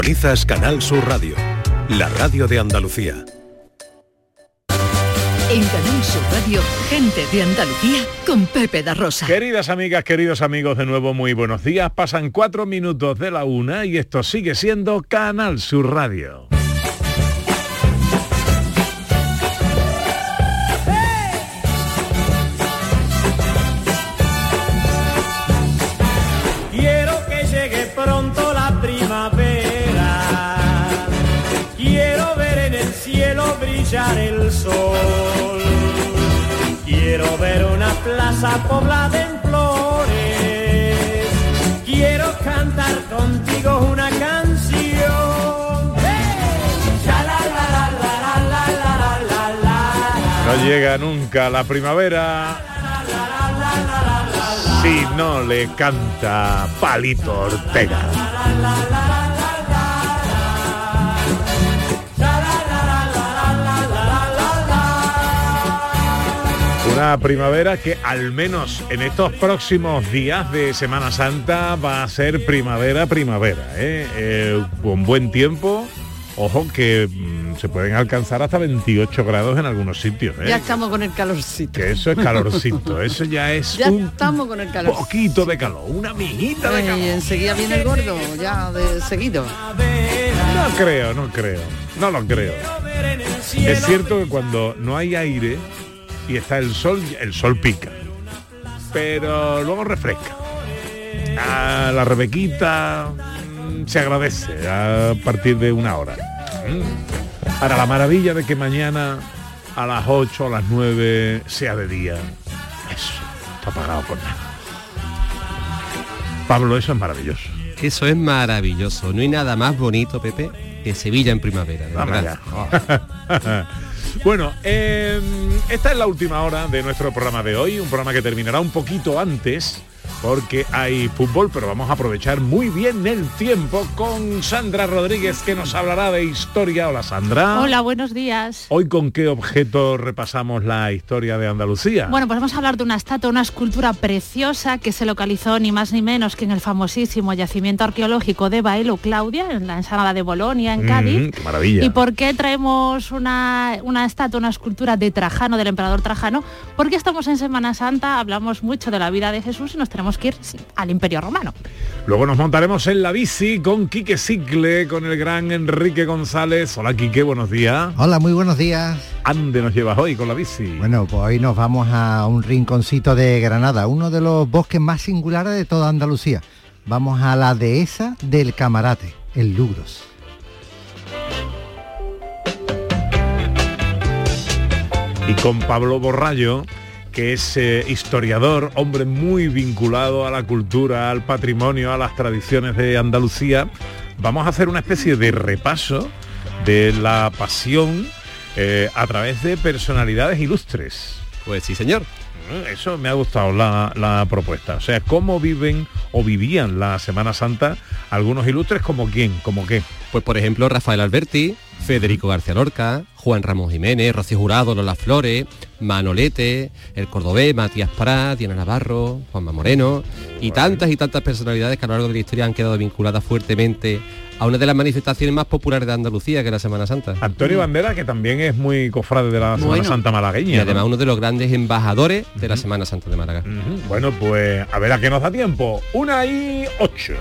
Sintonizas Canal Sur Radio, la radio de Andalucía. En Canal Sur Radio, gente de Andalucía con Pepe da Rosa. Queridas amigas, queridos amigos, de nuevo muy buenos días. Pasan 4 minutos de la 1 y esto sigue siendo Canal Sur Radio. Quiero que llegue pronto la primavera. Quiero ver en el cielo brillar el sol. Quiero ver una plaza poblada en flores. Quiero cantar contigo una canción. No llega nunca la primavera si no le canta Palito Ortega. Una primavera que al menos en estos próximos días de Semana Santa va a ser primavera, con buen tiempo. Ojo que se pueden alcanzar hasta 28 grados en algunos sitios. Ya estamos con el calorcito. Que eso es calorcito, eso ya es estamos con el calor. Poquito de calor, una mijita de calor. Y enseguida viene el gordo, ya de seguido. No lo creo. Es cierto que cuando no hay aire y está el sol pica, pero luego refresca. La rebequita se agradece a partir de 1 hora. Ahora, la maravilla de que mañana a las 8 o a las 9 sea de día, eso está pagado con nada. Pablo, eso es maravilloso. Eso es maravilloso. No hay nada más bonito, Pepe, que Sevilla en primavera, de verdad. Bueno, esta es la última hora de nuestro programa de hoy, un programa que terminará un poquito antes porque hay fútbol, pero vamos a aprovechar muy bien el tiempo con Sandra Rodríguez, que nos hablará de historia. Hola, Sandra. Hola, buenos días. Hoy, ¿con qué objeto repasamos la historia de Andalucía? Bueno, pues vamos a hablar de una estatua, una escultura preciosa que se localizó ni más ni menos que en el famosísimo yacimiento arqueológico de Baelo Claudia, en la ensenada de Bolonia, en Cádiz. ¡Qué maravilla! ¿Y por qué traemos una estatua, una escultura de Trajano, del emperador Trajano? Porque estamos en Semana Santa, hablamos mucho de la vida de Jesús y nos tenemos que ir al Imperio Romano. Luego nos montaremos en la bici con Quique Cicle, con el gran Enrique González. Hola, Quique, buenos días. Hola, muy buenos días. ¿A dónde nos llevas hoy con la bici? Bueno, pues hoy nos vamos a un rinconcito de Granada, uno de los bosques más singulares de toda Andalucía. Vamos a la dehesa del Camarate, el Lugros. Y con Pablo Borrallo, que es historiador, hombre muy vinculado a la cultura, al patrimonio, a las tradiciones de Andalucía, vamos a hacer una especie de repaso de la pasión a través de personalidades ilustres. Pues sí, señor. Eso me ha gustado la propuesta. O sea, cómo viven o vivían la Semana Santa algunos ilustres, ¿como quién? ¿Como qué? Pues por ejemplo, Rafael Alberti, Federico García Lorca, Juan Ramón Jiménez, Rocío Jurado, Lola Flores, Manolete, el cordobés, Matías Prat, Diana Navarro, Juanma Moreno y tantas personalidades que a lo largo de la historia han quedado vinculadas fuertemente a una de las manifestaciones más populares de Andalucía, que es la Semana Santa. Antonio Bandera, que también es muy cofrade de la Semana Santa malagueña. Y además uno de los grandes embajadores de la Semana Santa de Málaga. Bueno, pues a ver a qué nos da tiempo. 1:08.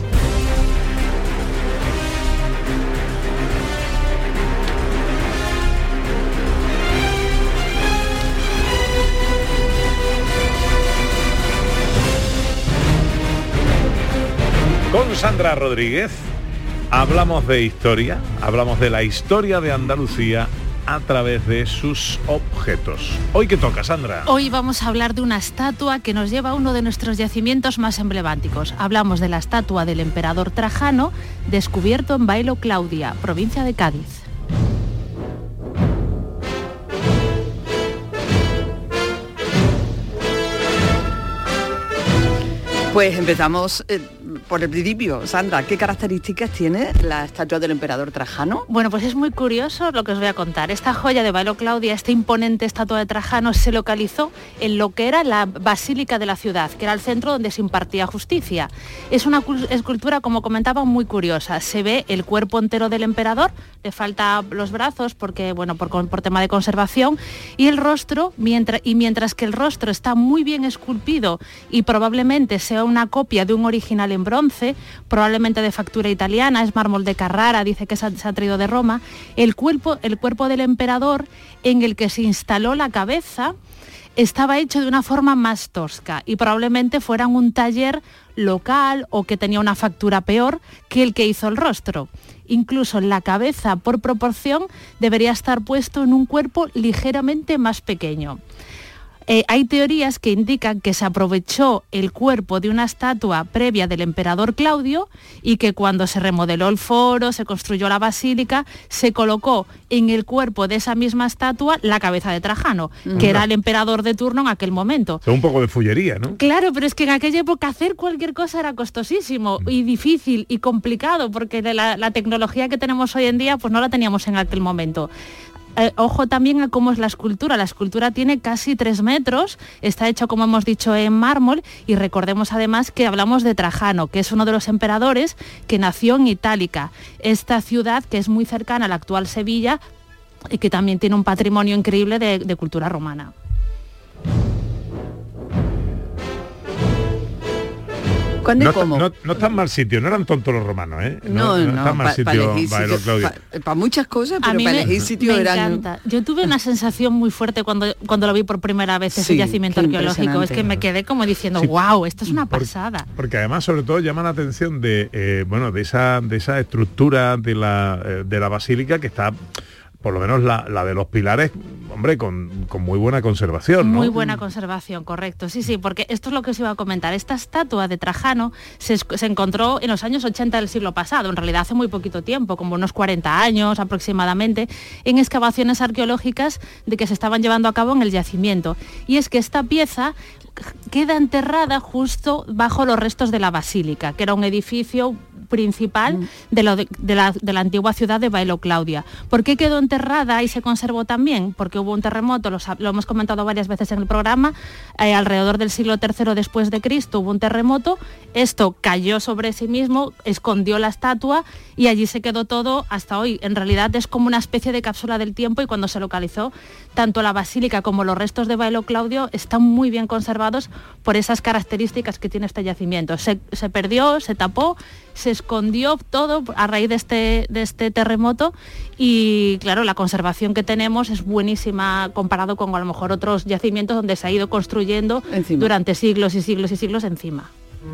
Con Sandra Rodríguez hablamos de historia, hablamos de la historia de Andalucía a través de sus objetos. ¿Hoy qué toca, Sandra? Hoy vamos a hablar de una estatua que nos lleva a uno de nuestros yacimientos más emblemáticos. Hablamos de la estatua del emperador Trajano, descubierto en Baelo Claudia, provincia de Cádiz. Pues empezamos por el principio, Sandra, ¿qué características tiene la estatua del emperador Trajano? Bueno, pues es muy curioso lo que os voy a contar. Esta joya de Bailo Claudia, esta imponente estatua de Trajano, se localizó en lo que era la basílica de la ciudad, que era el centro donde se impartía justicia. Es una escultura, como comentaba, muy curiosa. Se ve el cuerpo entero del emperador, le falta los brazos porque, bueno, por tema de conservación, y el rostro, mientras que el rostro está muy bien esculpido y probablemente sea una copia de un original en bronce, probablemente de factura italiana, es mármol de Carrara, dice que se ha traído de Roma, el cuerpo del emperador, en el que se instaló la cabeza, estaba hecho de una forma más tosca y probablemente fuera un taller local o que tenía una factura peor que el que hizo el rostro. Incluso la cabeza, por proporción, debería estar puesto en un cuerpo ligeramente más pequeño. Hay teorías que indican que se aprovechó el cuerpo de una estatua previa del emperador Claudio y que cuando se remodeló el foro, se construyó la basílica, se colocó en el cuerpo de esa misma estatua la cabeza de Trajano, que era el emperador de turno en aquel momento. Es un poco de fullería, ¿no? Claro, pero es que en aquella época hacer cualquier cosa era costosísimo y difícil y complicado, porque la tecnología que tenemos hoy en día pues no la teníamos en aquel momento. Ojo también a cómo es la escultura. La escultura tiene casi 3 metros, está hecha, como hemos dicho, en mármol, y recordemos además que hablamos de Trajano, que es uno de los emperadores que nació en Itálica, esta ciudad que es muy cercana a la actual Sevilla y que también tiene un patrimonio increíble de cultura romana. ¿Cuándo y No, cómo? no está en mal sitio, no eran tontos los romanos, ¿eh? No, está en mal sitio Bailo Claudia. Para muchas cosas, A pero mí para elegir sitio me eran... encanta. Yo tuve una sensación muy fuerte cuando lo vi por primera vez, ese Sí, yacimiento qué arqueológico. Es que me quedé como diciendo, wow, esto es una pasada. Porque además, sobre todo, llama la atención de esa estructura de la basílica que está, por lo menos la de los pilares, hombre, con muy buena conservación, ¿no? Muy buena conservación, correcto. Sí, porque esto es lo que os iba a comentar. Esta estatua de Trajano se encontró en los años 80 del siglo pasado, en realidad hace muy poquito tiempo, como unos 40 años aproximadamente, en excavaciones arqueológicas de que se estaban llevando a cabo en el yacimiento. Y es que esta pieza queda enterrada justo bajo los restos de la basílica, que era un edificio principal de la antigua ciudad de Bailo Claudia. ¿Por qué quedó enterrada y se conservó también? Porque hubo un terremoto, lo hemos comentado varias veces en el programa, alrededor del siglo III después de Cristo hubo un terremoto, esto cayó sobre sí mismo, escondió la estatua y allí se quedó todo hasta hoy. En realidad es como una especie de cápsula del tiempo, y cuando se localizó, tanto la basílica como los restos de Bailo Claudio están muy bien conservados por esas características que tiene este yacimiento. Se perdió, se tapó, se escondió todo a raíz de este terremoto, y claro, la conservación que tenemos es buenísima comparado con a lo mejor otros yacimientos donde se ha ido construyendo durante siglos y siglos y siglos encima.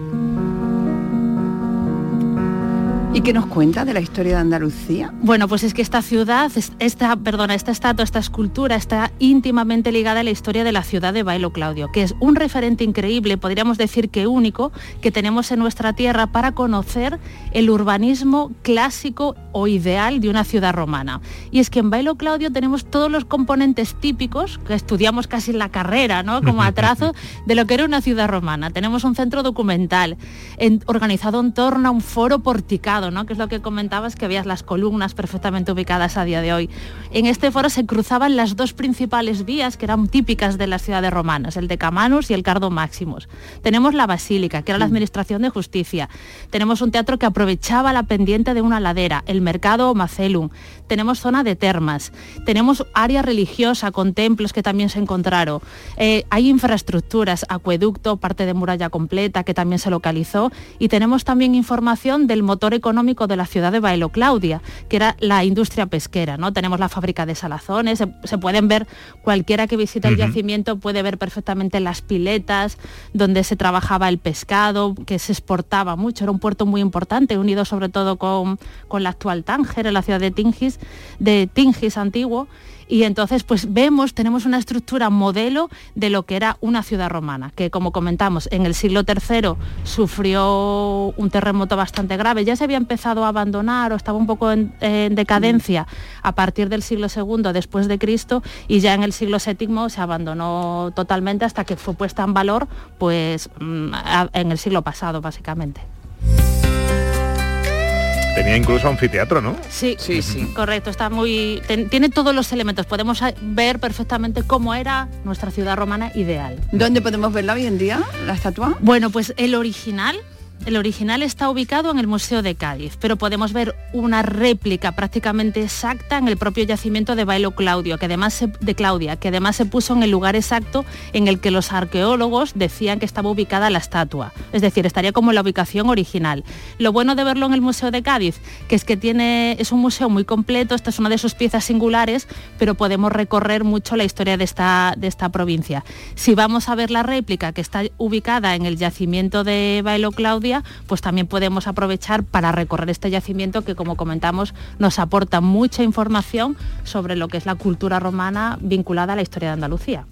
¿Y qué nos cuenta de la historia de Andalucía? Bueno, pues es que esta ciudad, esta estatua, esta escultura está íntimamente ligada a la historia de la ciudad de Bailo Claudio, que es un referente increíble, podríamos decir que único, que tenemos en nuestra tierra para conocer el urbanismo clásico o ideal de una ciudad romana. Y es que en Bailo Claudio tenemos todos los componentes típicos que estudiamos casi en la carrera, ¿no? Como a trazo de lo que era una ciudad romana. Tenemos un centro documental organizado en torno a un foro porticado, ¿no? Que es lo que comentabas, que veías las columnas perfectamente ubicadas a día de hoy. En este foro se cruzaban las dos principales vías que eran típicas de las ciudades romanas, el Decamanus y el Cardo Maximus. Tenemos la basílica, que era la administración de justicia. Tenemos un teatro que aprovechaba la pendiente de una ladera, el mercado o Macellum. Tenemos zona de termas. Tenemos área religiosa con templos que también se encontraron. Hay infraestructuras, acueducto, parte de muralla completa que también se localizó, y tenemos también información del motor económico de la ciudad de Bailo Claudia, que era la industria pesquera, ¿no? Tenemos la fábrica de salazones, se pueden ver, cualquiera que visite el yacimiento puede ver perfectamente las piletas donde se trabajaba el pescado, que se exportaba mucho, era un puerto muy importante, unido sobre todo con la actual Tánger, en la ciudad de Tingis antiguo. Y entonces pues tenemos una estructura modelo de lo que era una ciudad romana, que como comentamos en el siglo III sufrió un terremoto bastante grave, ya se había empezado a abandonar o estaba un poco en decadencia a partir del siglo II después de Cristo, y ya en el siglo VII se abandonó totalmente hasta que fue puesta en valor pues en el siglo pasado básicamente. Tenía incluso anfiteatro, ¿no? Sí, Sí, sí. correcto, está tiene todos los elementos, podemos ver perfectamente cómo era nuestra ciudad romana ideal. ¿Dónde podemos verla hoy en día, la estatua? Bueno, pues el original está ubicado en el Museo de Cádiz, pero podemos ver una réplica prácticamente exacta en el propio yacimiento de Bailo Claudia, que además se puso en el lugar exacto en el que los arqueólogos decían que estaba ubicada la estatua. Es decir, estaría como en la ubicación original. Lo bueno de verlo en el Museo de Cádiz, que es que es un museo muy completo, esta es una de sus piezas singulares, pero podemos recorrer mucho la historia de esta provincia. Si vamos a ver la réplica que está ubicada en el yacimiento de Bailo Claudia, pues también podemos aprovechar para recorrer este yacimiento que, como comentamos, nos aporta mucha información sobre lo que es la cultura romana vinculada a la historia de Andalucía.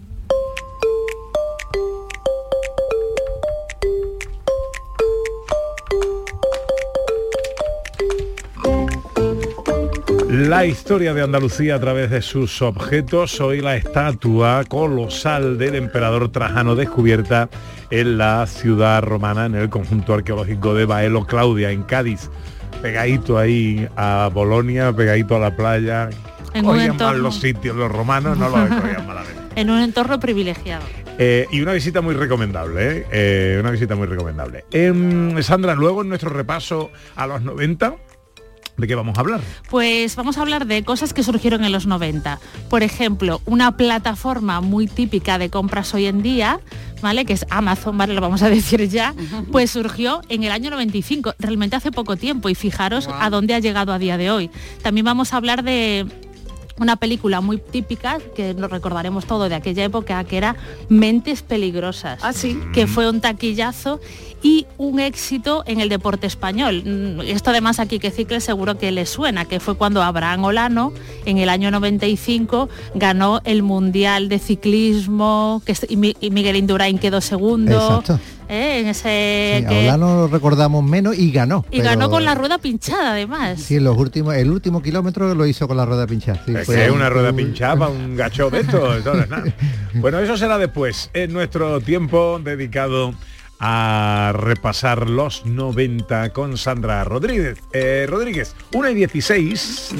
La historia de Andalucía a través de sus objetos. Hoy la estatua colosal del emperador Trajano, descubierta en la ciudad romana, en el conjunto arqueológico de Baelo Claudia, en Cádiz, pegadito ahí a Bolonia, pegadito a la playa. Cogían mal los sitios los romanos, no los cogían malamente. En un entorno privilegiado. Y una visita muy recomendable, una visita muy recomendable. Sandra, luego en nuestro repaso a los 90... ¿de qué vamos a hablar? Pues vamos a hablar de cosas que surgieron en los 90. Por ejemplo, una plataforma muy típica de compras hoy en día, ¿vale?, que es Amazon, ¿vale?, lo vamos a decir ya, pues surgió en el año 95, realmente hace poco tiempo, y fijaros a dónde ha llegado a día de hoy. También vamos a hablar de una película muy típica que nos recordaremos todo de aquella época, que era Mentes Peligrosas. Ah, sí. Que fue un taquillazo y un éxito en el deporte español. Esto además aquí que Cicle seguro que le suena, que fue cuando Abraham Olano en el año 95 ganó el Mundial de Ciclismo, y Miguel Indurain quedó segundo. Exacto. En ese sí, Olano lo recordamos menos y ganó. Y ganó con la rueda pinchada además. Sí, el último kilómetro lo hizo con la rueda pinchada. Sí, es que una rueda pinchada, un gacho de esto, entonces nada. Bueno, eso será después, en nuestro tiempo dedicado a repasar los 90 con Sandra Rodríguez. 1:16.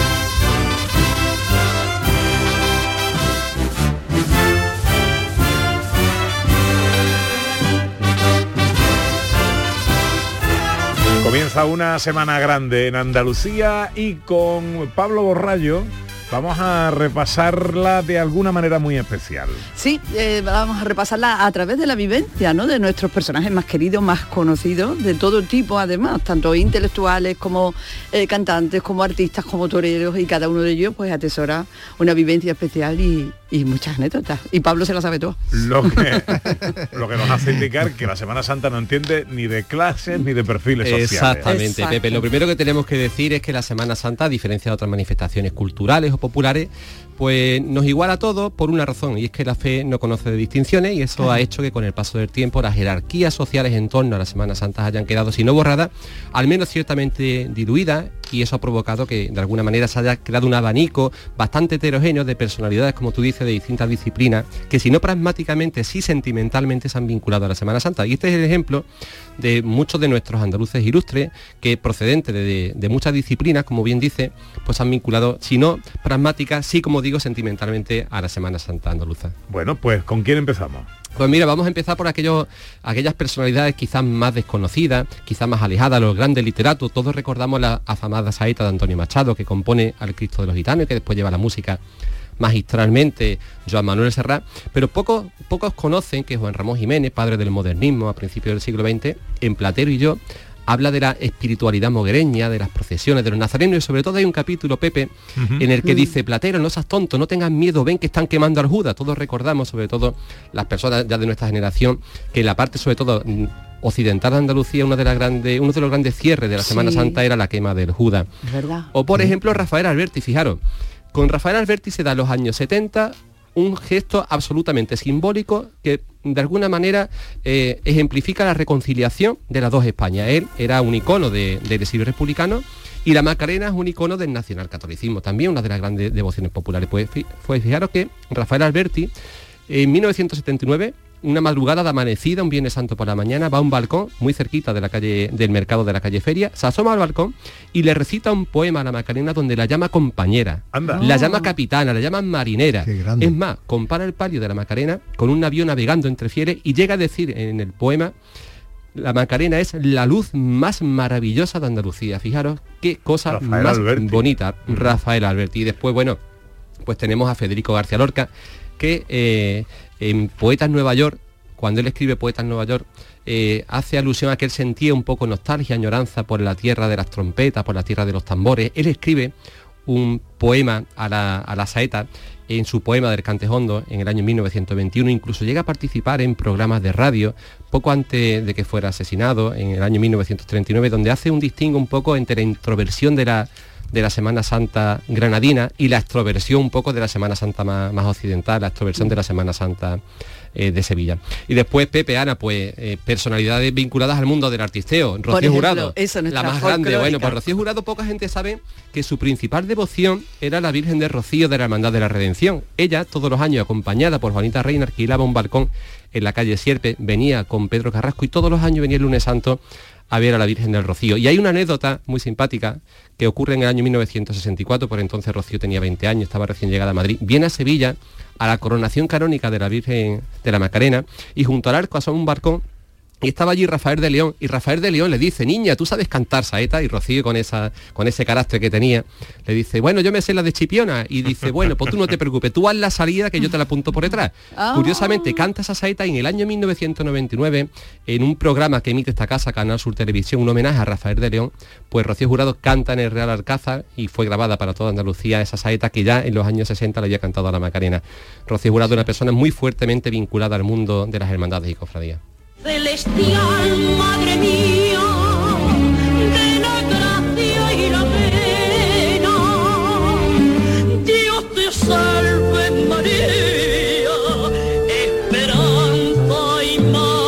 Comienza una semana grande en Andalucía y con Pablo Borrallo vamos a repasarla de alguna manera muy especial. Sí, vamos a repasarla a través de la vivencia, ¿no?, de nuestros personajes más queridos, más conocidos, de todo tipo además, tanto intelectuales como cantantes, como artistas, como toreros, y cada uno de ellos pues atesora una vivencia especial y muchas anécdotas. Y Pablo se la sabe todo. Lo que nos hace indicar que la Semana Santa no entiende ni de clases ni de perfiles sociales. Exactamente, Pepe. Lo primero que tenemos que decir es que la Semana Santa, a diferencia de otras manifestaciones culturales o populares, pues nos iguala a todos por una razón, y es que la fe no conoce de distinciones, y eso ha hecho que con el paso del tiempo las jerarquías sociales en torno a la Semana Santa hayan quedado, si no borradas, al menos ciertamente diluidas, y eso ha provocado que de alguna manera se haya creado un abanico bastante heterogéneo de personalidades, como tú dices, de distintas disciplinas, que si no pragmáticamente, sí sentimentalmente se han vinculado a la Semana Santa. Y este es el ejemplo de muchos de nuestros andaluces ilustres, que procedentes de muchas disciplinas, como bien dice, pues han vinculado, si no pragmática, sí, como digo, sentimentalmente a la Semana Santa andaluza. Bueno, pues ¿con quién empezamos? Pues mira, vamos a empezar por aquellas personalidades quizás más desconocidas, quizás más alejadas, los grandes literatos. Todos recordamos la afamada saeta de Antonio Machado, que compone al Cristo de los Gitanos y que después lleva la música magistralmente Joan Manuel Serrat, pero pocos conocen que Juan Ramón Jiménez, padre del modernismo a principios del siglo XX, en Platero y yo, habla de la espiritualidad moguereña, de las procesiones de los nazarenos, y sobre todo hay un capítulo, Pepe, en el que dice: Platero, no seas tonto, no tengas miedo, ven que están quemando al Judas. Todos recordamos, sobre todo las personas ya de nuestra generación, que la parte sobre todo occidental de Andalucía, uno de los grandes cierres de la Semana Santa era la quema del Judas. ¿Verdad? O por ejemplo Rafael Alberti, fijaros, con Rafael Alberti se da en los años 70 un gesto absolutamente simbólico que de alguna manera ejemplifica la reconciliación de las dos Españas. Él era un icono del exilio republicano y la Macarena es un icono del nacionalcatolicismo, también una de las grandes devociones populares. Pues fijaros que Rafael Alberti en 1979 una madrugada de amanecida, un Viernes Santo por la mañana, va a un balcón muy cerquita de la calle, del mercado de la calle Feria, se asoma al balcón y le recita un poema a la Macarena donde la llama compañera, la llama capitana, la llama marinera. Es más, compara el palio de la Macarena con un navío navegando entre fieles y llega a decir en el poema: la Macarena es la luz más maravillosa de Andalucía. Fijaros qué cosa Rafael más Alberti. bonita, Rafael Alberti. Y después, bueno, pues tenemos a Federico García Lorca, que en Poetas Nueva York, cuando él escribe Poetas Nueva York, hace alusión a que él sentía un poco nostalgia, añoranza por la tierra de las trompetas, por la tierra de los tambores. Él escribe un poema a la saeta en su poema del Cantejondo en el año 1921, incluso llega a participar en programas de radio poco antes de que fuera asesinado en el año 1939, donde hace un distingo un poco entre la introversión de la Semana Santa granadina y la extroversión un poco de la Semana Santa más occidental, la extroversión de la Semana Santa de Sevilla. Y después Pepe, Ana, pues personalidades vinculadas al mundo del artisteo. Rocío Jurado, la más grande. Bueno, pues Rocío Jurado, poca gente sabe que su principal devoción era la Virgen de Rocío de la Hermandad de la Redención. Ella, todos los años, acompañada por Juanita Reina, alquilaba un balcón en la calle Sierpe, venía con Pedro Carrasco y todos los años venía el lunes santo a ver a la Virgen del Rocío. Y hay una anécdota muy simpática que ocurre en el año 1964, por entonces Rocío tenía 20 años, estaba recién llegada a Madrid, viene a Sevilla a la coronación canónica de la Virgen de la Macarena y junto al arco asoma un balcón y estaba allí Rafael de León, y Rafael de León le dice: niña, ¿tú sabes cantar saeta? Y Rocío, con ese carácter que tenía, le dice: bueno, yo me sé la de Chipiona. Y dice: bueno, pues tú no te preocupes, tú haz la salida que yo te la apunto por detrás. Curiosamente, canta esa saeta y en el año 1999, en un programa que emite esta casa, Canal Sur Televisión, un homenaje a Rafael de León, pues Rocío Jurado canta en el Real Alcázar y fue grabada para toda Andalucía esa saeta que ya en los años 60 le había cantado a la Macarena. Rocío Jurado, una persona muy fuertemente vinculada al mundo de las hermandades y cofradías. Celestial, madre mía, de la gracia y la pena, Dios te salve María, esperanza y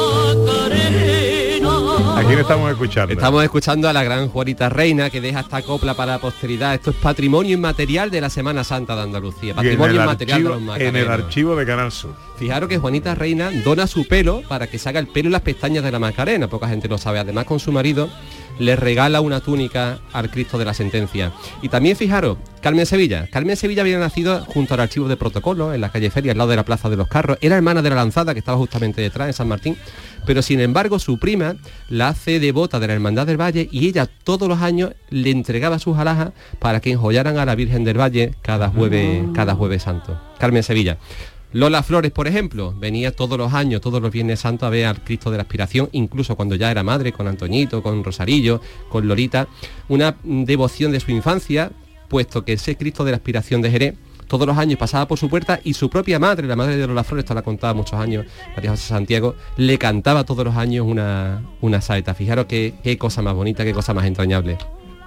Macarena. ¿A quién estamos escuchando? Estamos escuchando a la gran Juanita Reina, que deja esta copla para la posteridad. Esto es patrimonio inmaterial de la Semana Santa de Andalucía, patrimonio inmaterial de los Macarenos. En el archivo de Canal Sur. Fijaros que Juanita Reina dona su pelo para que se haga el pelo y las pestañas de la Macarena, poca gente lo sabe. Además, con su marido le regala una túnica al Cristo de la Sentencia. Y también fijaros, Carmen Sevilla había nacido junto al archivo de protocolo en la calle Feria, al lado de la Plaza de los Carros. Era hermana de la Lanzada, que estaba justamente detrás, en San Martín, pero sin embargo su prima la hace devota de la Hermandad del Valle y ella todos los años le entregaba sus alhajas para que enjollaran a la Virgen del Valle cada jueves santo. Carmen Sevilla. Lola Flores, por ejemplo, venía todos los años, todos los Viernes Santos a ver al Cristo de la Aspiración, incluso cuando ya era madre, con Antoñito, con Rosarillo, con Lolita, una devoción de su infancia, puesto que ese Cristo de la Aspiración de Jerez todos los años pasaba por su puerta y su propia madre, la madre de Lola Flores, esto la contaba muchos años, María José Santiago, le cantaba todos los años una saeta. Fijaros qué cosa más bonita, qué cosa más entrañable.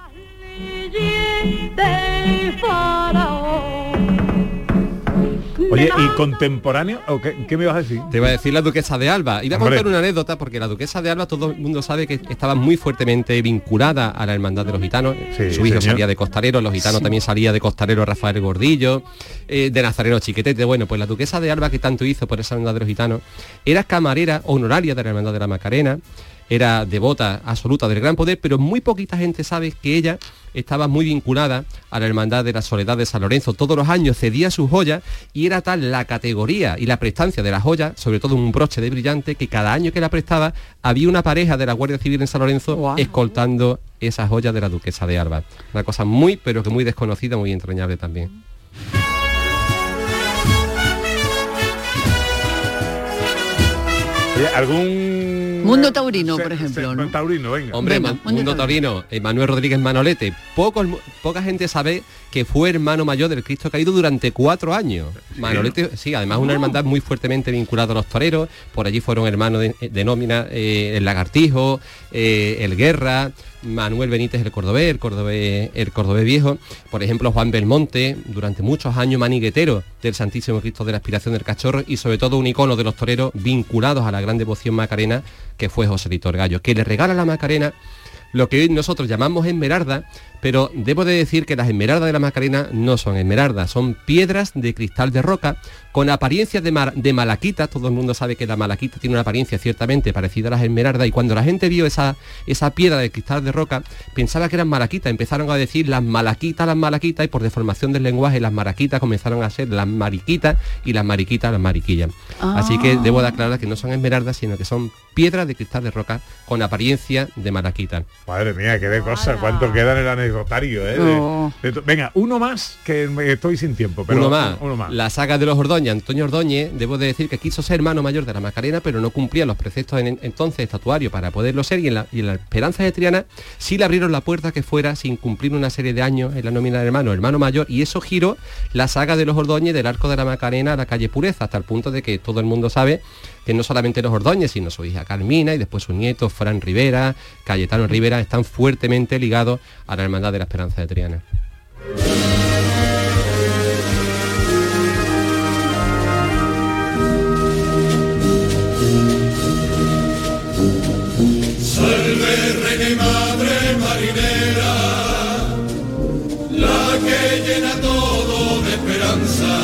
Oye, ¿y contemporáneo? ¿O qué me ibas a decir? Te iba a decir la Duquesa de Alba. Iba a contar una anécdota, porque la Duquesa de Alba, todo el mundo sabe que estaba muy fuertemente vinculada a la Hermandad de los Gitanos. Sí, su hijo salía de costalero, los gitanos también salía de costalero Rafael Gordillo, de Nazareno Chiquetete. Bueno, pues la Duquesa de Alba, que tanto hizo por esa Hermandad de los Gitanos, era camarera honoraria de la Hermandad de la Macarena, era devota absoluta del Gran Poder, pero muy poquita gente sabe que ella estaba muy vinculada a la Hermandad de la Soledad de San Lorenzo. Todos los años cedía sus joyas y era tal la categoría y la prestancia de las joyas, sobre todo un broche de brillante, que cada año que la prestaba había una pareja de la Guardia Civil en San Lorenzo escoltando esas joyas de la Duquesa de Alba. Una cosa muy, pero que muy desconocida, muy entrañable también. Oye, ¿algún Mundo Taurino, por ejemplo, ¿no? Taurino, venga. Hombre, Mundo Taurino, Manuel Rodríguez Manolete. Poca gente sabe que fue hermano mayor del Cristo Caído durante 4 años. ¿Sí? Manolete, sí, además una hermandad muy fuertemente vinculada a los toreros. Por allí fueron hermanos de nómina, el Lagartijo, el Guerra, Manuel Benítez el Cordobés Viejo, por ejemplo Juan Belmonte, durante muchos años maniguetero del Santísimo Cristo de la Aspiración del Cachorro, y sobre todo un icono de los toreros vinculados a la gran devoción macarena, que fue José Lito Gallo, que le regala la Macarena lo que hoy nosotros llamamos esmeralda, pero debo de decir que las esmeraldas de la Macarena no son esmeraldas, son piedras de cristal de roca con apariencias de malaquita. Todo el mundo sabe que la malaquita tiene una apariencia ciertamente parecida a las esmeraldas, y cuando la gente vio esa piedra de cristal de roca pensaba que eran malaquitas, empezaron a decir las malaquitas, y por deformación del lenguaje las maraquitas comenzaron a ser las mariquitas y las mariquitas las mariquillas. Así que debo de aclarar que no son esmeraldas, sino que son piedras de cristal de roca con apariencia de malaquita. Madre mía, qué de cosas, cuánto queda en el anecdotario, ¿eh? Venga, uno más, que estoy sin tiempo, pero uno más. La saga de los Ordóñez. Antonio Ordóñez, debo de decir que quiso ser hermano mayor de la Macarena, pero no cumplía los preceptos entonces estatuarios para poderlo ser, y en la Esperanza de Triana sí le abrieron la puerta que fuera sin cumplir una serie de años en la nómina de hermano mayor, y eso giró la saga de los Ordóñez del Arco de la Macarena a la calle Pureza, hasta el punto de que todo el mundo sabe que no solamente los Ordóñez, sino su hija Carmina y después sus nietos Fran Rivera, Cayetano Rivera, están fuertemente ligados a la Hermandad de la Esperanza de Triana. Salve, reina y madre marinera, la que llena todo de esperanza,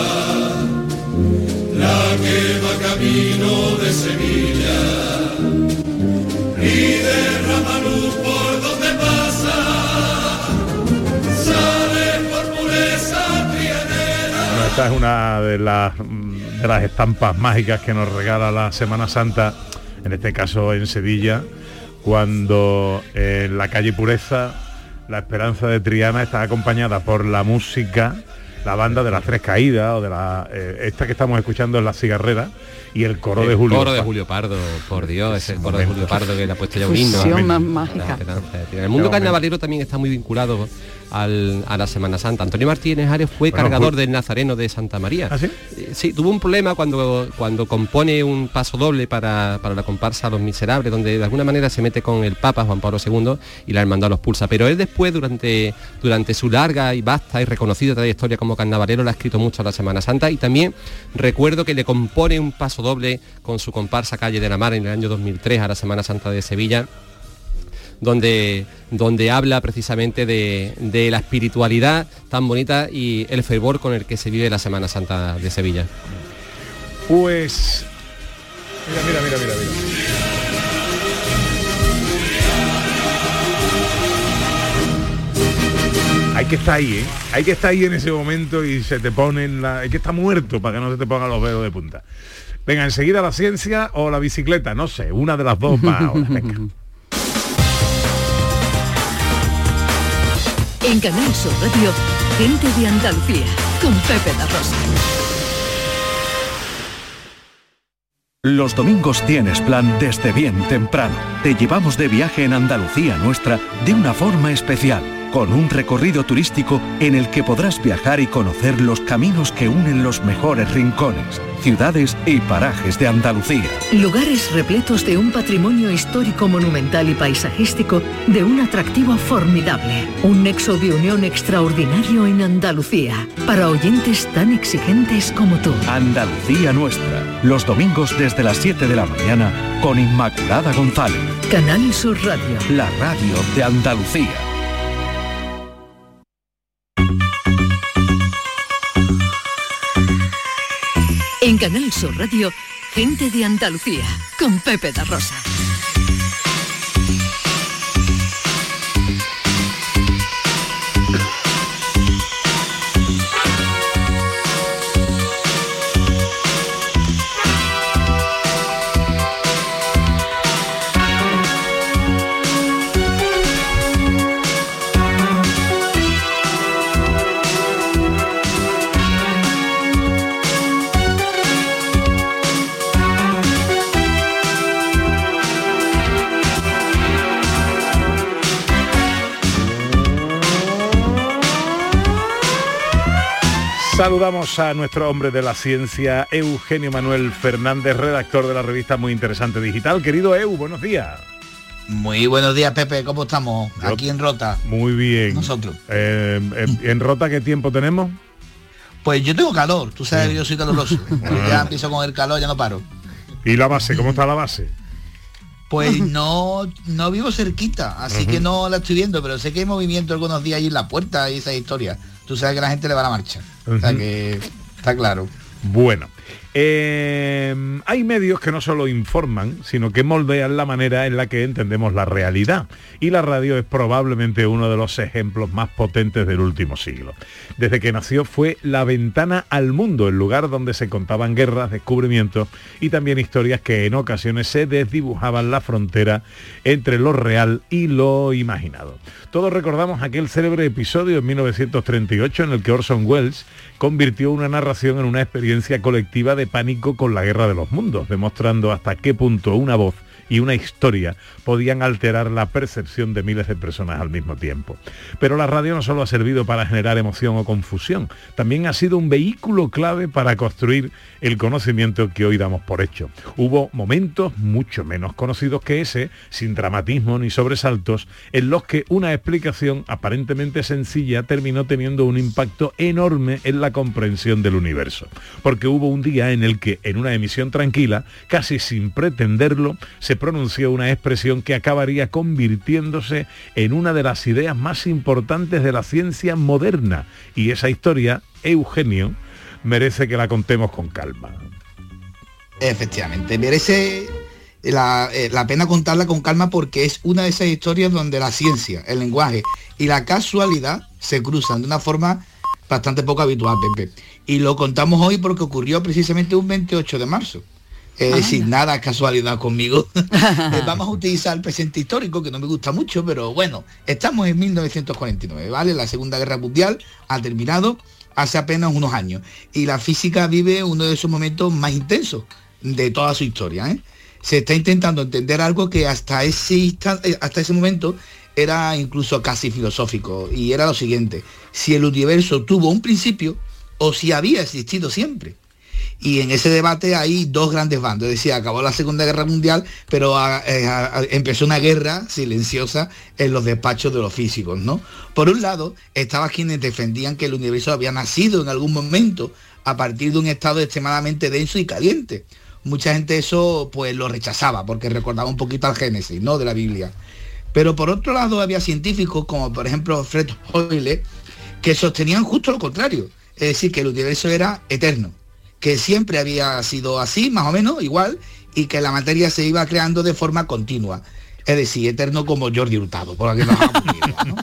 la que va camino de Sevilla y derrama luz por donde pasa, sale por pureza trianera. Bueno, esta es una de las estampas mágicas que nos regala la Semana Santa, en este caso en Sevilla, cuando en la calle Pureza la Esperanza de Triana está acompañada por la música, la banda de las Tres Caídas, o de esta que estamos escuchando en La Cigarrera, y el coro de Julio. El coro de Julio Pardo, por Dios, es el coro de Julio Pardo que le ha puesto ya un himno. Más mágica. El mundo carnavalero también está muy vinculado a la Semana Santa. Antonio Martínez Ares fue cargador del Nazareno de Santa María. ¿Ah, sí? Sí, tuvo un problema cuando compone un paso doble para la comparsa Los Miserables, donde de alguna manera se mete con el Papa Juan Pablo II y la hermandad los pulsa. Pero él después, durante su larga y vasta y reconocida trayectoria como carnavalero, le ha escrito mucho a la Semana Santa, y también recuerdo que le compone un paso doble con su comparsa Calle de la Mar en el año 2003 a la Semana Santa de Sevilla, donde habla precisamente de la espiritualidad tan bonita y el fervor con el que se vive la Semana Santa de Sevilla. Pues mira. Hay que estar ahí, ¿eh? Hay que estar ahí en ese momento y se te ponen hay que estar muerto para que no se te pongan los dedos de punta. Venga, enseguida la ciencia o la bicicleta, no sé, una de las dos va ahora. Venga. En Canal Sur Radio, Gente de Andalucía, con Pepe da Rosa. Los domingos tienes plan desde bien temprano. Te llevamos de viaje en Andalucía nuestra de una forma especial, con un recorrido turístico en el que podrás viajar y conocer los caminos que unen los mejores rincones, ciudades y parajes de Andalucía. Lugares repletos de un patrimonio histórico, monumental y paisajístico, de un atractivo formidable. Un nexo de unión extraordinario en Andalucía, para oyentes tan exigentes como tú. Andalucía nuestra, los domingos desde las 7 de la mañana, con Inmaculada González. Canal Sur Radio. La radio de Andalucía. En Canal Sur Radio, Gente de Andalucía, con Pepe da Rosa. Saludamos a nuestro hombre de la ciencia, Eugenio Manuel Fernández, redactor de la revista Muy Interesante Digital. Querido Eu, buenos días. Muy buenos días, Pepe, ¿cómo estamos? Aquí en Rota. Muy bien. Nosotros. ¿En Rota qué tiempo tenemos? Pues yo tengo calor, tú sabes que yo soy caluroso. Ya empiezo con el calor, ya no paro. ¿Y la base? ¿Cómo está la base? Pues no vivo cerquita, así que no la estoy viendo, pero sé que hay movimiento algunos días ahí en la puerta y esa historia. Tú sabes que la gente le va a la marcha. O sea que está claro. Bueno, hay medios que no solo informan, sino que moldean la manera en la que entendemos la realidad. Y la radio es probablemente uno de los ejemplos más potentes del último siglo. Desde que nació fue la ventana al mundo, el lugar donde se contaban guerras, descubrimientos y también historias que en ocasiones se desdibujaban la frontera entre lo real y lo imaginado. Todos recordamos aquel célebre episodio en 1938 en el que Orson Welles convirtió una narración en una experiencia colectiva de pánico con la Guerra de los Mundos, demostrando hasta qué punto una voz y una historia podían alterar la percepción de miles de personas al mismo tiempo. Pero la radio no solo ha servido para generar emoción o confusión, también ha sido un vehículo clave para construir el conocimiento que hoy damos por hecho. Hubo momentos mucho menos conocidos que ese, sin dramatismo ni sobresaltos, en los que una explicación aparentemente sencilla terminó teniendo un impacto enorme en la comprensión del universo. Porque hubo un día en el que, en una emisión tranquila, casi sin pretenderlo, se pronunció una expresión que acabaría convirtiéndose en una de las ideas más importantes de la ciencia moderna. Y esa historia, Eugenio, merece que la contemos con calma. Efectivamente, merece la pena contarla con calma porque es una de esas historias donde la ciencia, el lenguaje y la casualidad se cruzan de una forma bastante poco habitual, Pepe. Y lo contamos hoy porque ocurrió precisamente un 28 de marzo. Es decir, nada casualidad conmigo. Vamos a utilizar el presente histórico, que no me gusta mucho, pero bueno, estamos en 1949, ¿vale? La Segunda Guerra Mundial ha terminado hace apenas unos años y la física vive uno de esos momentos más intensos de toda su historia, ¿eh? Se está intentando entender algo que hasta ese momento era incluso casi filosófico, y era lo siguiente: si el universo tuvo un principio o si había existido siempre. Y en ese debate hay dos grandes bandos. Es decir, acabó la Segunda Guerra Mundial, pero empezó una guerra silenciosa en los despachos de los físicos, ¿no? Por un lado, estaban quienes defendían que el universo había nacido en algún momento a partir de un estado extremadamente denso y caliente. Mucha gente eso pues lo rechazaba porque recordaba un poquito al Génesis, ¿no?, de la Biblia. Pero por otro lado había científicos como por ejemplo Fred Hoyle que sostenían justo lo contrario. Es decir, que el universo era eterno, que siempre había sido así, más o menos, igual, y que la materia se iba creando de forma continua. Es decir, eterno como Jordi Hurtado, por aquí nos vamos, ¿no?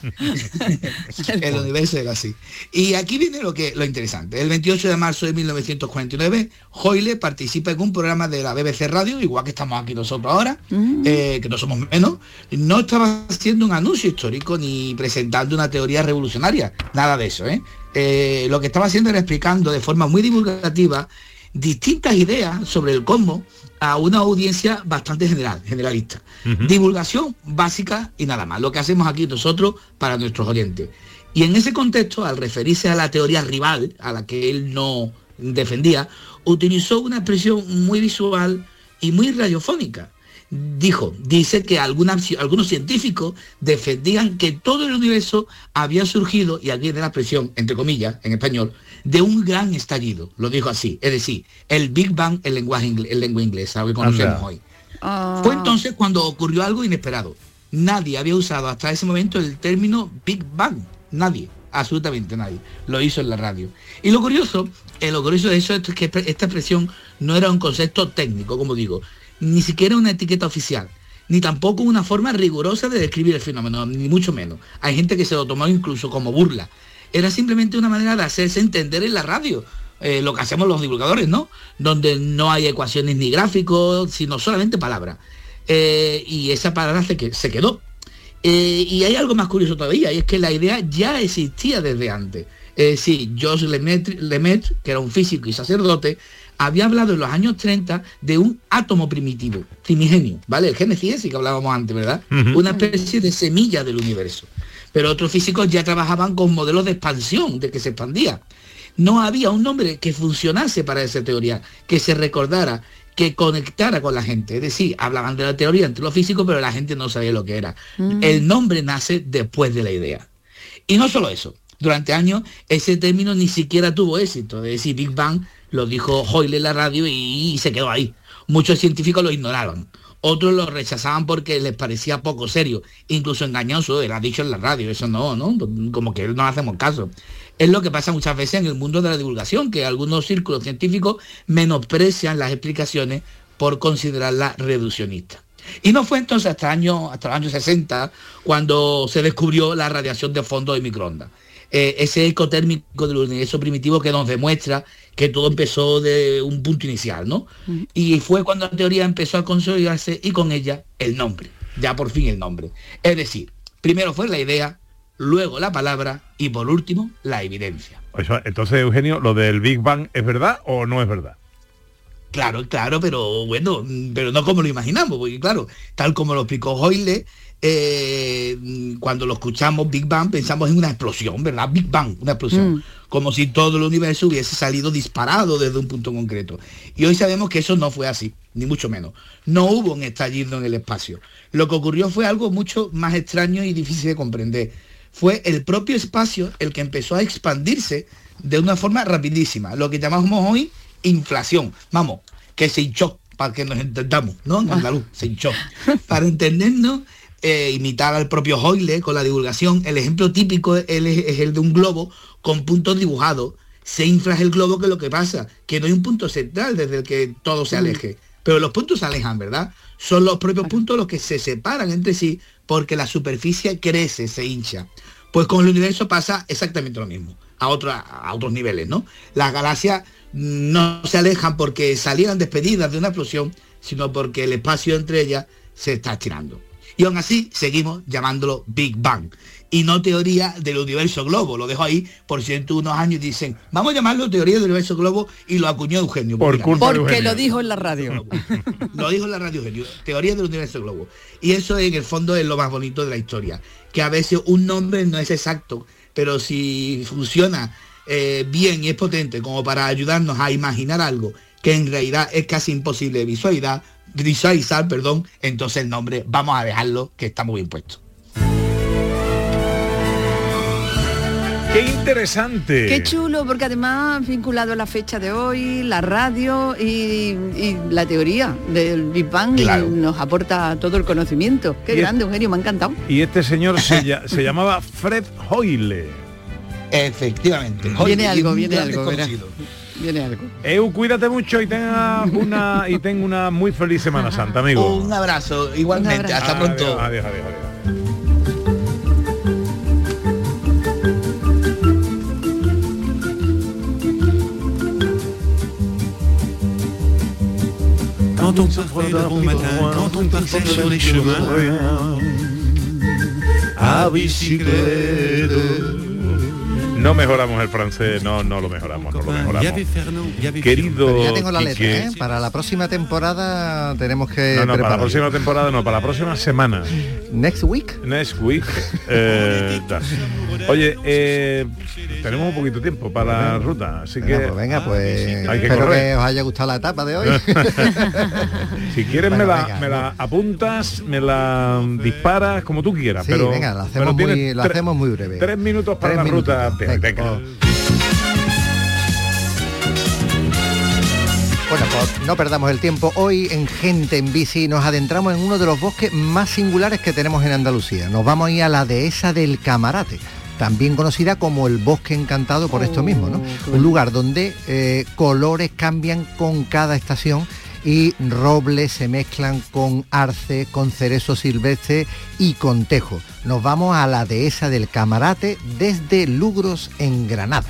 El universo era así. Y aquí viene lo interesante. El 28 de marzo de 1949, Hoyle participa en un programa de la BBC Radio, igual que estamos aquí nosotros ahora, que no somos menos. No estaba haciendo un anuncio histórico ni presentando una teoría revolucionaria, nada de eso, ¿eh? Lo que estaba haciendo era explicando de forma muy divulgativa distintas ideas sobre el cosmos a una audiencia bastante generalista. Divulgación básica y nada más, lo que hacemos aquí nosotros para nuestros oyentes. Y en ese contexto, al referirse a la teoría rival, a la que él no utilizó una expresión muy visual y muy radiofónica. Dice que algunos científicos defendían que todo el universo había surgido, y aquí viene la expresión, entre comillas, en español, de un gran estallido. Lo dijo así, es decir, el Big Bang en lengua inglesa, que conocemos hoy. Fue entonces cuando ocurrió algo inesperado. Nadie había usado hasta ese momento el término Big Bang. Nadie, absolutamente nadie. Lo hizo en la radio. Y lo curioso de eso es que esta expresión no era un concepto técnico, como digo, ni siquiera una etiqueta oficial, ni tampoco una forma rigurosa de describir el fenómeno, ni mucho menos. Hay gente que se lo tomó incluso como burla. Era simplemente una manera de hacerse entender en la radio, lo que hacemos los divulgadores, ¿no? Donde no hay ecuaciones ni gráficos, sino solamente palabras. Y esa palabra se quedó. Y hay algo más curioso todavía, y es que la idea ya existía desde antes. Es decir, Georges Lemaitre, que era un físico y sacerdote, había hablado en los años 30 de un átomo primitivo, primigenio, ¿vale? El Génesis ese que hablábamos antes, ¿verdad? Una especie de semilla del universo. Pero otros físicos ya trabajaban con modelos de expansión, de que se expandía. No había un nombre que funcionase para esa teoría, que se recordara, que conectara con la gente. Es decir, hablaban de la teoría entre los físicos, pero la gente no sabía lo que era. El nombre nace después de la idea. Y no solo eso. Durante años ese término ni siquiera tuvo éxito. Es decir, Big Bang lo dijo Hoyle en la radio y se quedó ahí. Muchos científicos lo ignoraban. Otros lo rechazaban porque les parecía poco serio, incluso engañoso, él ha dicho en la radio, eso no, como que no hacemos caso. Es lo que pasa muchas veces en el mundo de la divulgación, que algunos círculos científicos menosprecian las explicaciones por considerarlas reduccionistas. Y no fue entonces hasta los años 60 cuando se descubrió la radiación de fondo de microondas. Ese eco térmico del universo primitivo que nos demuestra que todo empezó de un punto inicial, ¿no? Y fue cuando la teoría empezó a consolidarse y con ella el nombre, ya por fin el nombre. Es decir, primero fue la idea, luego la palabra y por último la evidencia. Entonces, Eugenio, ¿lo del Big Bang es verdad o no es verdad? Claro, pero bueno, pero no como lo imaginamos, porque claro, tal como lo explicó Hoyle, cuando lo escuchamos Big Bang pensamos en una explosión, ¿verdad? Big Bang, una explosión, como si todo el universo hubiese salido disparado desde un punto concreto. Y hoy sabemos que eso no fue así, ni mucho menos. No hubo un estallido en el espacio. Lo que ocurrió fue algo mucho más extraño y difícil de comprender. Fue el propio espacio el que empezó a expandirse de una forma rapidísima, lo que llamamos hoy inflación. Vamos, que se hinchó, para que nos entendamos, ¿no? En andaluz, se hinchó. Para entendernos, imitar al propio Hoyle con la divulgación, el ejemplo típico es el de un globo con puntos dibujados. Se infla el globo, que es lo que pasa, que no hay un punto central desde el que todo se aleje. Pero los puntos se alejan, ¿verdad? Son los propios puntos los que se separan entre sí porque la superficie crece, se hincha. Pues con el universo pasa exactamente lo mismo, a otros niveles, ¿no? Las galaxias no se alejan porque salieran despedidas de una explosión, sino porque el espacio entre ellas se está estirando. Y aún así seguimos llamándolo Big Bang y no teoría del universo globo. Lo dejo ahí por si dentro de unos años dicen, vamos a llamarlo teoría del universo globo, y lo acuñó Eugenio. Porque lo dijo en la radio. Lo dijo en la radio Eugenio, teoría del universo globo. Y eso en el fondo es lo más bonito de la historia, que a veces un nombre no es exacto, pero si funciona bien y es potente como para ayudarnos a imaginar algo que en realidad es casi imposible de visualizar, entonces el nombre vamos a dejarlo, que está muy bien puesto. ¡Qué interesante! Qué chulo, porque además vinculado a la fecha de hoy, la radio y la teoría del Big Bang, claro, nos aporta todo el conocimiento. Qué grande, Eugenio, me ha encantado. Y este señor se llamaba Fred Hoyle. Efectivamente. Viene algo, verás. Viene algo. Cuídate mucho y tenga una muy feliz Semana Santa, amigo. Un abrazo, igualmente. Hasta pronto. Adiós. Quand on partait de bon matin, quand on partait sur les chemins à bicyclette. No mejoramos el francés, no lo mejoramos. Querido, ya tengo la letra, para la próxima temporada tenemos que preparar. Para la próxima temporada no, para la próxima semana. Next week. Oye, tenemos un poquito de tiempo para la ruta, así que hay que espero correr. que os haya gustado la etapa de hoy. Si quieres me la apuntas, me la disparas como tú quieras, sí, pero venga, la hacemos muy breve. 3 minutos para la ruta. Venga. Bueno, pues no perdamos el tiempo. Hoy en Gente en Bici nos adentramos en uno de los bosques más singulares que tenemos en Andalucía. Nos vamos a ir a la dehesa del Camarate, también conocida como el Bosque Encantado por esto mismo, ¿no? Un lugar donde colores cambian con cada estación y robles se mezclan con arce, con cerezo silvestre y con tejo. Nos vamos a la dehesa del Camarate desde Lugros, en Granada.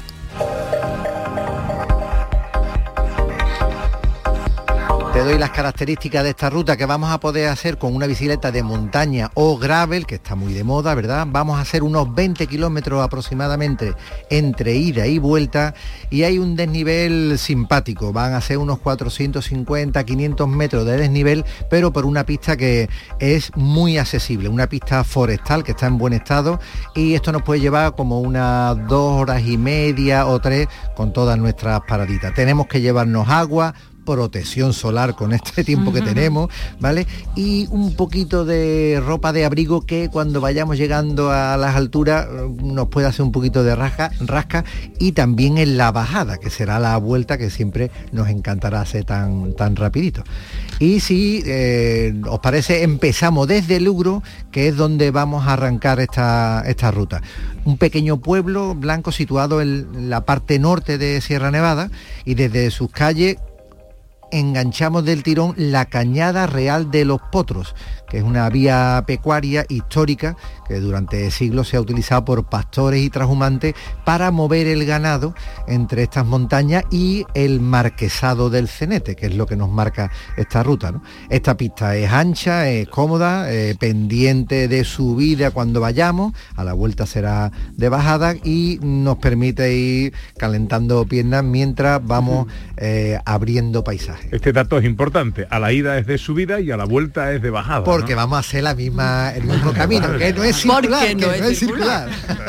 Te doy las características de esta ruta que vamos a poder hacer con una bicicleta de montaña o gravel, que está muy de moda, ¿verdad? Vamos a hacer unos 20 kilómetros aproximadamente entre ida y vuelta, y hay un desnivel simpático, van a ser unos 450, 500 metros de desnivel, pero por una pista que es muy accesible, una pista forestal que está en buen estado, y esto nos puede llevar como unas 2 horas y media o 3 con todas nuestras paraditas. Tenemos que llevarnos agua, protección solar con este tiempo que tenemos, ¿vale? Y un poquito de ropa de abrigo que cuando vayamos llegando a las alturas nos puede hacer un poquito de rasca, y también en la bajada, que será la vuelta que siempre nos encantará hacer tan rapidito. Y si os parece, empezamos desde Lugro, que es donde vamos a arrancar esta ruta. Un pequeño pueblo blanco situado en la parte norte de Sierra Nevada, y desde sus calles enganchamos del tirón la Cañada Real de los Potros, que es una vía pecuaria histórica que durante siglos se ha utilizado por pastores y trashumantes para mover el ganado entre estas montañas y el Marquesado del Cenete, que es lo que nos marca esta ruta, ¿no? Esta pista es ancha, es cómoda, pendiente de subida cuando vayamos, a la vuelta será de bajada, y nos permite ir calentando piernas mientras vamos abriendo paisaje. Este dato es importante, a la ida es de subida y a la vuelta es de bajada. Porque vamos a hacer el mismo camino, que no es circular. Porque no es circular.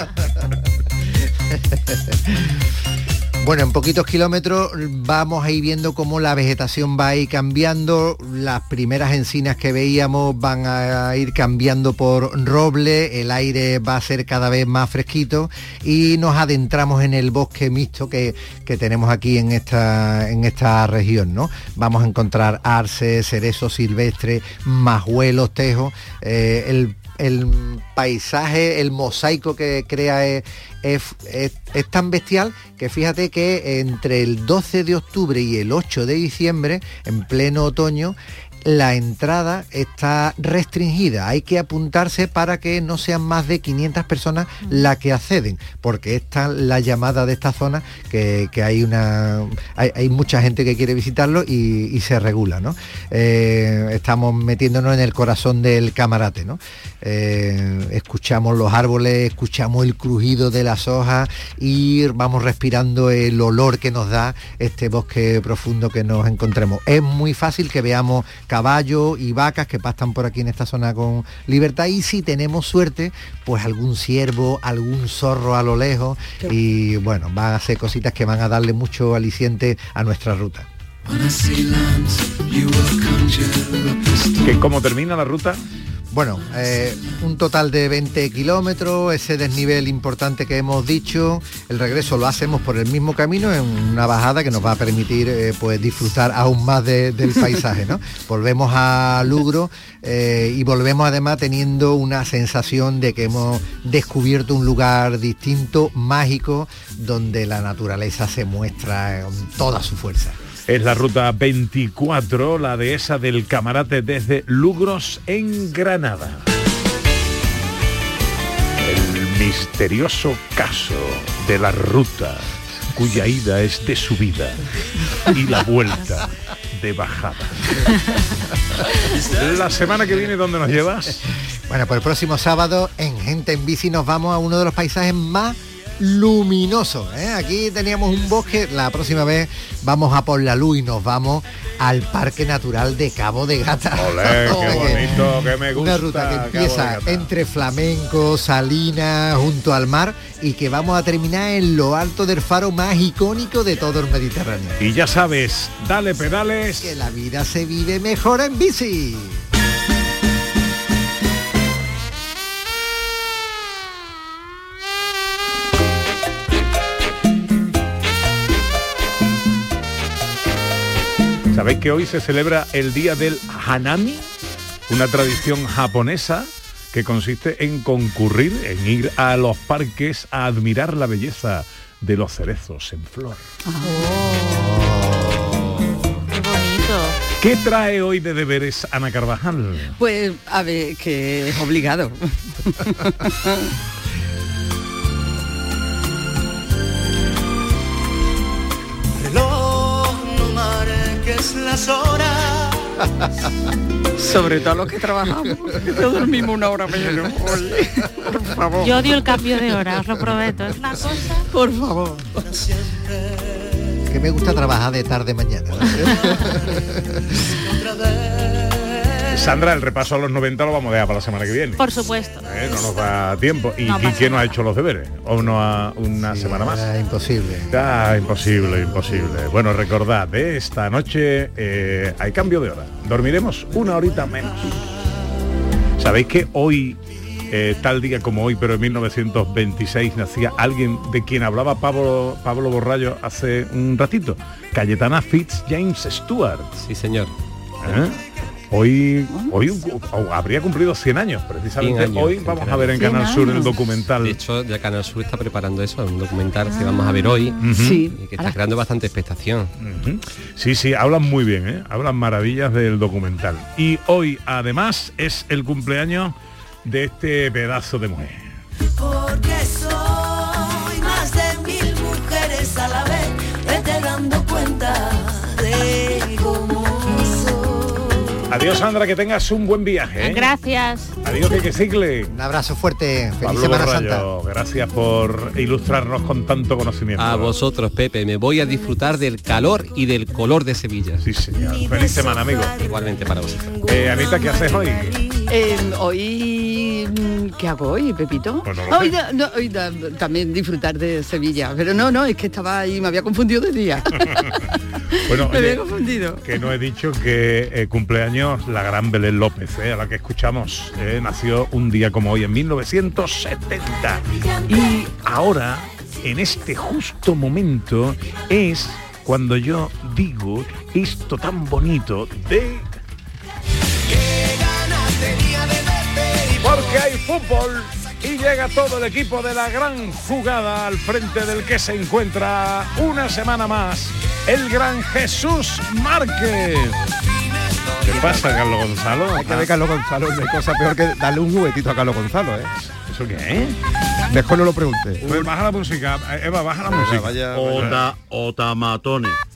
Bueno, en poquitos kilómetros vamos a ir viendo cómo la vegetación va a ir cambiando. Las primeras encinas que veíamos van a ir cambiando por roble, el aire va a ser cada vez más fresquito, y nos adentramos en el bosque mixto que tenemos aquí en esta región, ¿no? Vamos a encontrar arces, cerezos silvestres, majuelos, tejos. El paisaje, el mosaico que crea es tan bestial que fíjate que entre el 12 de octubre y el 8 de diciembre, en pleno otoño, la entrada está restringida. Hay que apuntarse para que no sean más de 500 personas las que acceden, porque esta es la llamada de esta zona, que hay mucha gente que quiere visitarlo y se regula, ¿no? Estamos metiéndonos en el corazón del Camarate, ¿no? Escuchamos los árboles, escuchamos el crujido de las hojas y vamos respirando el olor que nos da este bosque profundo que nos encontremos. Es muy fácil que veamos caballos y vacas que pastan por aquí en esta zona con libertad, y si tenemos suerte, pues algún ciervo, algún zorro a lo lejos, y bueno, van a ser cositas que van a darle mucho aliciente a nuestra ruta. ¿Cómo termina la ruta? Bueno, un total de 20 kilómetros, ese desnivel importante que hemos dicho. El regreso lo hacemos por el mismo camino, en una bajada que nos va a permitir pues disfrutar aún más del paisaje, ¿no? Volvemos a Lugro y volvemos además teniendo una sensación de que hemos descubierto un lugar distinto, mágico, donde la naturaleza se muestra con toda su fuerza. Es la ruta 24, la dehesa del Camarate desde Lugros en Granada. El misterioso caso de la ruta cuya ida es de subida y la vuelta de bajada. La semana que viene, ¿dónde nos llevas? Bueno, pues el próximo sábado en Gente en Bici nos vamos a uno de los paisajes más luminoso, ¿eh? Aquí teníamos un bosque, la próxima vez vamos a por la luz y nos vamos al Parque Natural de Cabo de Gata. ¡Olé, qué bonito, que me gusta! Una ruta que empieza entre flamenco, Salinas, junto al mar, y que vamos a terminar en lo alto del faro más icónico de todo el Mediterráneo. Y ya sabes, dale pedales, que la vida se vive mejor en bici. ¿Sabéis que hoy se celebra el día del Hanami? Una tradición japonesa que consiste en concurrir, en ir a los parques a admirar la belleza de los cerezos en flor. ¡Qué bonito! ¿Qué trae hoy de deberes Ana Carvajal? Pues, a ver, que es obligado. Las horas. Sobre todo los que trabajamos, que no dormimos una hora menos. Oye, por favor. Yo odio el cambio de hora, os lo prometo. Es la cosa. Por favor. Que me gusta trabajar de tarde mañana. Sandra, el repaso a los 90 lo vamos a dejar para la semana que viene. Por supuesto. No nos da tiempo. ¿Y No pasa quién no ha nada. hecho los deberes? ¿O no ha una semana más? Imposible. Imposible. Bueno, recordad, esta noche hay cambio de hora. Dormiremos una horita menos. ¿Sabéis que hoy, tal día como hoy, pero en 1926, nacía alguien de quien hablaba Pablo Borrallo hace un ratito? Cayetana Fitz-James Stewart. Sí, señor. Hoy habría cumplido 100 años, precisamente 100 años, hoy vamos a ver en Canal Sur el documental. De hecho, ya Canal Sur está preparando eso, un documental que vamos a ver hoy, Sí. y que está creando bastante expectación. Sí, hablan muy bien, hablan maravillas del documental. Y hoy, además, es el cumpleaños de este pedazo de mujer. Porque soy más de 1000 mujeres a la vez, vete dando cuenta de cómo soy. Adiós, Sandra, que tengas un buen viaje. Gracias. Adiós, que cicle. Un abrazo fuerte. Feliz Pablo Semana Borrallo, Santa. gracias por ilustrarnos con tanto conocimiento. A vosotros, Pepe, me voy a disfrutar del calor y del color de Sevilla. Sí, señor. Feliz semana, amigo. Igualmente para vosotros. Anita, ¿qué haces hoy? Hoy, ¿qué hago hoy, Pepito? Pues no lo sé. Hoy también disfrutar de Sevilla, pero no, es que estaba ahí, me había confundido de día. Bueno, me oye, había confundido. que no he dicho que cumpleaños la gran Belén López, a la que escuchamos, nació un día como hoy, en 1970. Y ahora, en este justo momento, es cuando yo digo esto tan bonito de... Porque hay fútbol y llega todo el equipo de la gran jugada al frente del que se encuentra una semana más el gran Jesús Márquez. ¿Qué pasa, Carlos Gonzalo? Hay que ver Carlos Gonzalo, no hay cosa peor que darle un juguetito a Carlos Gonzalo, ¿eh? ¿Eso qué? Mejor no lo pregunte. Pues baja la música, Eva, baja la música. Vaya. Ota Matones.